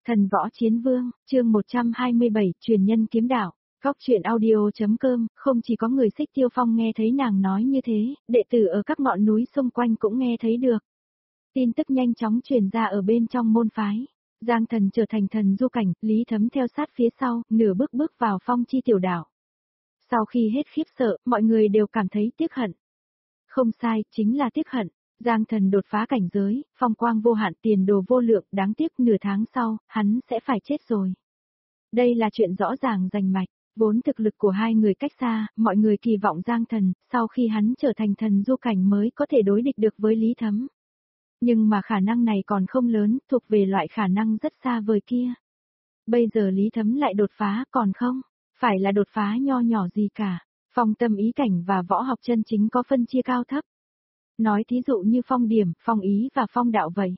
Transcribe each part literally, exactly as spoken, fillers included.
Thần võ chiến vương, chương một trăm hai mươi bảy, truyền nhân kiếm đạo. Góc truyện audio.com, không chỉ có người Xích Tiêu Phong nghe thấy nàng nói như thế, đệ tử ở các ngọn núi xung quanh cũng nghe thấy được. Tin tức nhanh chóng truyền ra ở bên trong môn phái. Giang Thần trở thành thần du cảnh, Lý Thấm theo sát phía sau, nửa bước bước vào Phong Chi tiểu đảo. Sau khi hết khiếp sợ, mọi người đều cảm thấy tiếc hận. Không sai, chính là tiếc hận. Giang Thần đột phá cảnh giới, phong quang vô hạn, tiền đồ vô lượng, đáng tiếc nửa tháng sau, hắn sẽ phải chết rồi. Đây là chuyện rõ ràng rành mạch, vốn thực lực của hai người cách xa, mọi người kỳ vọng Giang Thần, sau khi hắn trở thành thần du cảnh mới có thể đối địch được với Lý Thấm. Nhưng mà khả năng này còn không lớn, thuộc về loại khả năng rất xa vời kia. Bây giờ Lý Thấm lại đột phá, còn không, phải là đột phá nho nhỏ gì cả. Phong tâm ý cảnh và võ học chân chính có phân chia cao thấp. Nói thí dụ như phong điểm, phong ý và phong đạo vậy.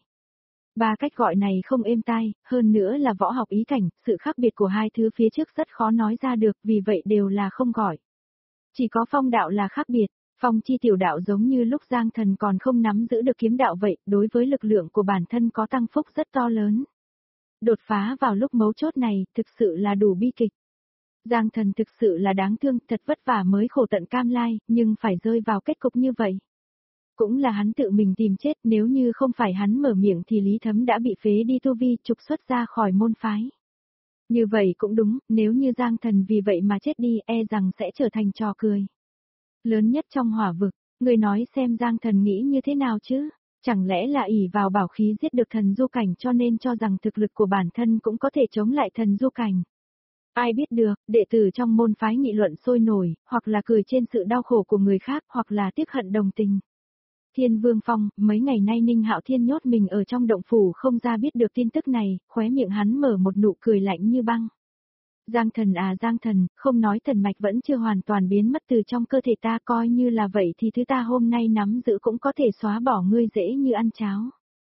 Ba cách gọi này không êm tai, hơn nữa là võ học ý cảnh, sự khác biệt của hai thứ phía trước rất khó nói ra được, vì vậy đều là không gọi. Chỉ có phong đạo là khác biệt, Phong Chi tiểu đạo giống như lúc Giang Thần còn không nắm giữ được kiếm đạo vậy, đối với lực lượng của bản thân có tăng phúc rất to lớn. Đột phá vào lúc mấu chốt này, thực sự là đủ bi kịch. Giang Thần thực sự là đáng thương, thật vất vả mới khổ tận cam lai, nhưng phải rơi vào kết cục như vậy. Cũng là hắn tự mình tìm chết, nếu như không phải hắn mở miệng thì Lý Thấm đã bị phế đi tu vi, trục xuất ra khỏi môn phái. Như vậy cũng đúng, nếu như Giang Thần vì vậy mà chết đi, e rằng sẽ trở thành trò cười. Lớn nhất trong hỏa vực, người nói xem Giang Thần nghĩ như thế nào chứ? Chẳng lẽ là ỷ vào bảo khí giết được thần du cảnh cho nên cho rằng thực lực của bản thân cũng có thể chống lại thần du cảnh? Ai biết được, đệ tử trong môn phái nghị luận sôi nổi, hoặc là cười trên sự đau khổ của người khác, hoặc là tiếc hận đồng tình. Thiên Vương Phong, mấy ngày nay Ninh Hạo Thiên nhốt mình ở trong động phủ không ra biết được tin tức này, khóe miệng hắn mở một nụ cười lạnh như băng. Giang Thần à Giang Thần, không nói thần mạch vẫn chưa hoàn toàn biến mất từ trong cơ thể ta, coi như là vậy thì thứ ta hôm nay nắm giữ cũng có thể xóa bỏ ngươi dễ như ăn cháo.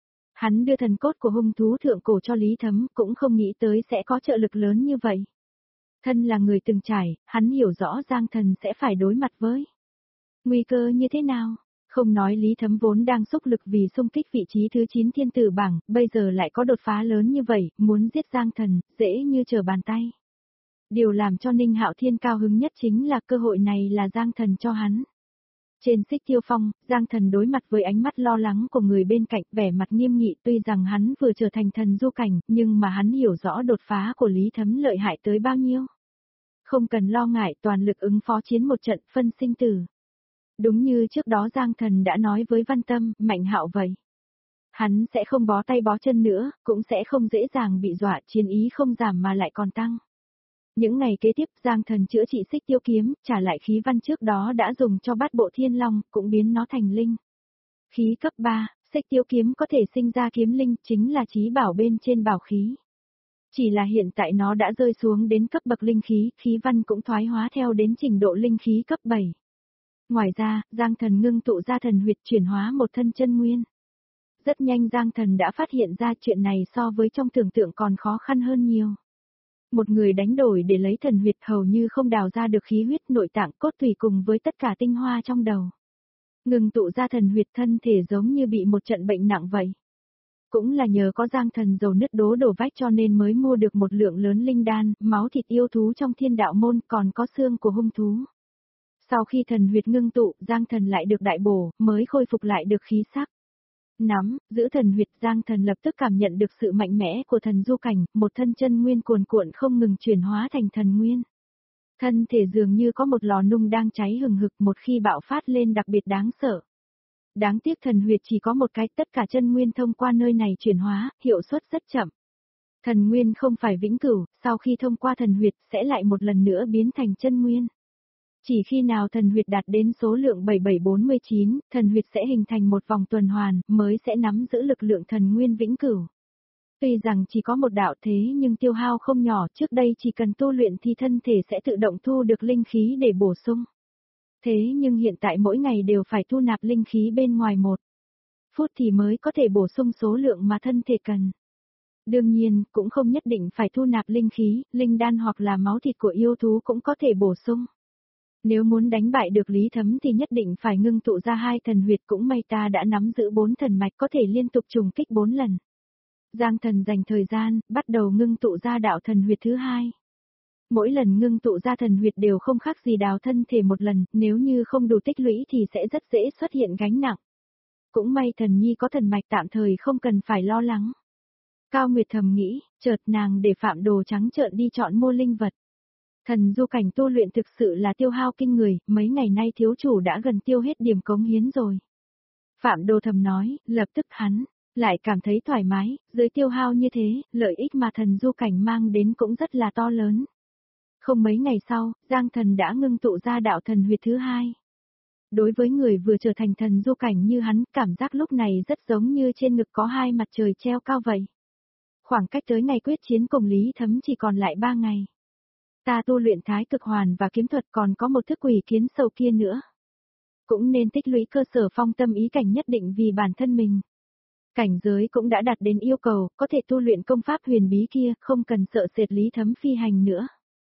Hắn đưa thần cốt của hung thú thượng cổ cho Lý Thấm, cũng không nghĩ tới sẽ có trợ lực lớn như vậy. Thân là người từng trải, hắn hiểu rõ Giang Thần sẽ phải đối mặt với nguy cơ như thế nào. Không nói Lý Thấm vốn đang xúc lực vì xung kích vị trí thứ chín thiên tử bảng, bây giờ lại có đột phá lớn như vậy, muốn giết Giang Thần, dễ như trở bàn tay. Điều làm cho Ninh Hạo Thiên cao hứng nhất chính là cơ hội này là Giang Thần cho hắn. Trên Xích Tiêu Phong, Giang Thần đối mặt với ánh mắt lo lắng của người bên cạnh, vẻ mặt nghiêm nghị, tuy rằng hắn vừa trở thành thần du cảnh, nhưng mà hắn hiểu rõ đột phá của Lý Thấm lợi hại tới bao nhiêu. Không cần lo ngại, toàn lực ứng phó chiến một trận phân sinh tử. Đúng như trước đó Giang Thần đã nói với Văn Tâm, Mạnh Hạo vậy. Hắn sẽ không bó tay bó chân nữa, cũng sẽ không dễ dàng bị dọa, chiến ý không giảm mà lại còn tăng. Những ngày kế tiếp Giang Thần chữa trị Xích Tiêu kiếm, trả lại khí văn trước đó đã dùng cho Bát Bộ Thiên Long, cũng biến nó thành linh. Khí cấp ba, Xích Tiêu kiếm có thể sinh ra kiếm linh, chính là chí bảo bên trên bảo khí. Chỉ là hiện tại nó đã rơi xuống đến cấp bậc linh khí, khí văn cũng thoái hóa theo đến trình độ linh khí cấp bảy. Ngoài ra, Giang Thần ngưng tụ ra thần huyệt chuyển hóa một thân chân nguyên. Rất nhanh Giang Thần đã phát hiện ra chuyện này so với trong tưởng tượng còn khó khăn hơn nhiều. Một người đánh đổi để lấy thần huyệt hầu như không đào ra được khí huyết nội tạng cốt tủy cùng với tất cả tinh hoa trong đầu. Ngừng tụ ra thần huyệt thân thể giống như bị một trận bệnh nặng vậy. Cũng là nhờ có Giang Thần dầu nứt đố đổ vách cho nên mới mua được một lượng lớn linh đan, máu thịt yêu thú trong thiên đạo môn, còn có xương của hung thú. Sau khi thần huyệt ngưng tụ, Giang Thần lại được đại bổ, mới khôi phục lại được khí sắc. Nắm, giữ thần huyệt, Giang Thần lập tức cảm nhận được sự mạnh mẽ của thần du cảnh, một thân chân nguyên cuồn cuộn không ngừng chuyển hóa thành thần nguyên. Thân thể dường như có một lò nung đang cháy hừng hực, một khi bạo phát lên đặc biệt đáng sợ. Đáng tiếc thần huyệt chỉ có một cái, tất cả chân nguyên thông qua nơi này chuyển hóa, hiệu suất rất chậm. Thần nguyên không phải vĩnh cửu, sau khi thông qua thần huyệt sẽ lại một lần nữa biến thành chân nguyên. Chỉ khi nào thần huyệt đạt đến số lượng bảy bảy bốn chín, thần huyệt sẽ hình thành một vòng tuần hoàn, mới sẽ nắm giữ lực lượng thần nguyên vĩnh cửu. Tuy rằng chỉ có một đạo thế nhưng tiêu hao không nhỏ, trước đây chỉ cần tu luyện thì thân thể sẽ tự động thu được linh khí để bổ sung. Thế nhưng hiện tại mỗi ngày đều phải thu nạp linh khí bên ngoài một phút thì mới có thể bổ sung số lượng mà thân thể cần. Đương nhiên, cũng không nhất định phải thu nạp linh khí, linh đan hoặc là máu thịt của yêu thú cũng có thể bổ sung. Nếu muốn đánh bại được Lý Thấm thì nhất định phải ngưng tụ ra hai thần huyệt, cũng may ta đã nắm giữ bốn thần mạch có thể liên tục trùng kích bốn lần. Giang Thần dành thời gian, bắt đầu ngưng tụ ra đạo thần huyệt thứ hai. Mỗi lần ngưng tụ ra thần huyệt đều không khác gì đào thân thể một lần, nếu như không đủ tích lũy thì sẽ rất dễ xuất hiện gánh nặng. Cũng may thần nhi có thần mạch tạm thời không cần phải lo lắng. Cao Nguyệt thầm nghĩ, chợt nàng để Phạm Đồ trắng trợn đi chọn mua linh vật. Thần du cảnh tu luyện thực sự là tiêu hao kinh người, mấy ngày nay thiếu chủ đã gần tiêu hết điểm cống hiến rồi. Phạm Đồ thầm nói, lập tức hắn lại cảm thấy thoải mái, dưới tiêu hao như thế, lợi ích mà thần du cảnh mang đến cũng rất là to lớn. Không mấy ngày sau, Giang Thần đã ngưng tụ ra đạo thần huyệt thứ hai. Đối với người vừa trở thành thần du cảnh như hắn, cảm giác lúc này rất giống như trên ngực có hai mặt trời treo cao vậy. Khoảng cách tới ngày quyết chiến cùng Lý Thấm chỉ còn lại ba ngày. Ta tu luyện thái cực hoàn và kiếm thuật còn có một thức quỷ kiến sâu kia nữa. Cũng nên tích lũy cơ sở phong tâm ý cảnh nhất định vì bản thân mình. Cảnh giới cũng đã đạt đến yêu cầu, có thể tu luyện công pháp huyền bí kia, không cần sợ sệt Lý Thấm phi hành nữa.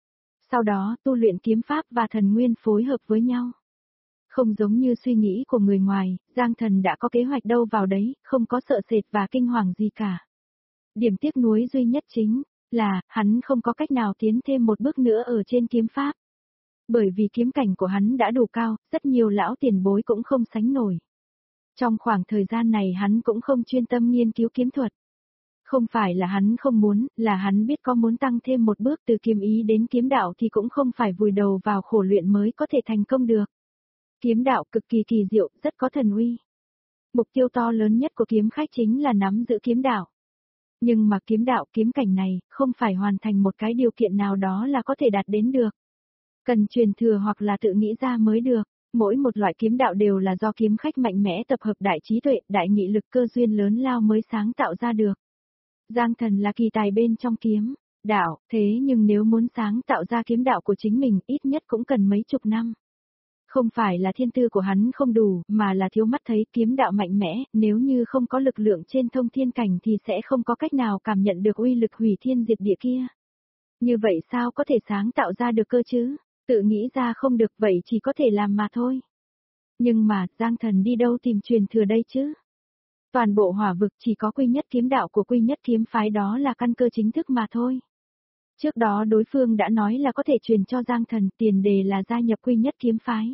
Sau đó, tu luyện kiếm pháp và thần nguyên phối hợp với nhau. Không giống như suy nghĩ của người ngoài, Giang Thần đã có kế hoạch đâu vào đấy, không có sợ sệt và kinh hoàng gì cả. Điểm tiếc nuối duy nhất chính là, hắn không có cách nào tiến thêm một bước nữa ở trên kiếm pháp. Bởi vì kiếm cảnh của hắn đã đủ cao, rất nhiều lão tiền bối cũng không sánh nổi. Trong khoảng thời gian này hắn cũng không chuyên tâm nghiên cứu kiếm thuật. Không phải là hắn không muốn, là hắn biết có muốn tăng thêm một bước từ kiếm ý đến kiếm đạo thì cũng không phải vùi đầu vào khổ luyện mới có thể thành công được. Kiếm đạo cực kỳ kỳ diệu, rất có thần uy. Mục tiêu to lớn nhất của kiếm khách chính là nắm giữ kiếm đạo. Nhưng mà kiếm đạo kiếm cảnh này, không phải hoàn thành một cái điều kiện nào đó là có thể đạt đến được. Cần truyền thừa hoặc là tự nghĩ ra mới được. Mỗi một loại kiếm đạo đều là do kiếm khách mạnh mẽ tập hợp đại trí tuệ, đại nghị lực cơ duyên lớn lao mới sáng tạo ra được. Giang Thần là kỳ tài bên trong kiếm đạo, thế nhưng nếu muốn sáng tạo ra kiếm đạo của chính mình ít nhất cũng cần mấy chục năm. Không phải là thiên tư của hắn không đủ, mà là thiếu mắt thấy kiếm đạo mạnh mẽ, nếu như không có lực lượng trên thông thiên cảnh thì sẽ không có cách nào cảm nhận được uy lực hủy thiên diệt địa kia. Như vậy sao có thể sáng tạo ra được cơ chứ? Tự nghĩ ra không được vậy chỉ có thể làm mà thôi. Nhưng mà, Giang Thần đi đâu tìm truyền thừa đây chứ? Toàn bộ hỏa vực chỉ có quy nhất kiếm đạo của quy nhất kiếm phái đó là căn cơ chính thức mà thôi. Trước đó đối phương đã nói là có thể truyền cho Giang Thần, tiền đề là gia nhập quy nhất kiếm phái.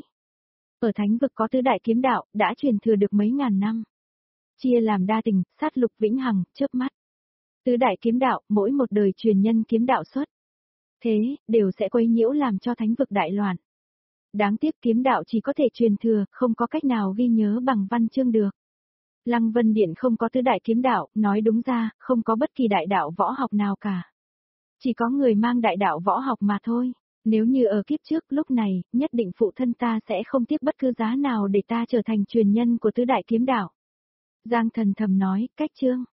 Ở thánh vực có tứ đại kiếm đạo, đã truyền thừa được mấy ngàn năm. Chia làm đa tình, sát lục vĩnh hằng, chớp mắt. Tứ đại kiếm đạo, mỗi một đời truyền nhân kiếm đạo xuất. Thế, đều sẽ quấy nhiễu làm cho thánh vực đại loạn. Đáng tiếc kiếm đạo chỉ có thể truyền thừa, không có cách nào ghi nhớ bằng văn chương được. Lăng Vân Điện không có tứ đại kiếm đạo, nói đúng ra, không có bất kỳ đại đạo võ học nào cả. Chỉ có người mang đại đạo võ học mà thôi. Nếu như ở kiếp trước lúc này, nhất định phụ thân ta sẽ không tiếc bất cứ giá nào để ta trở thành truyền nhân của tứ đại kiếm đạo. Giang Thần thầm nói, cách chương.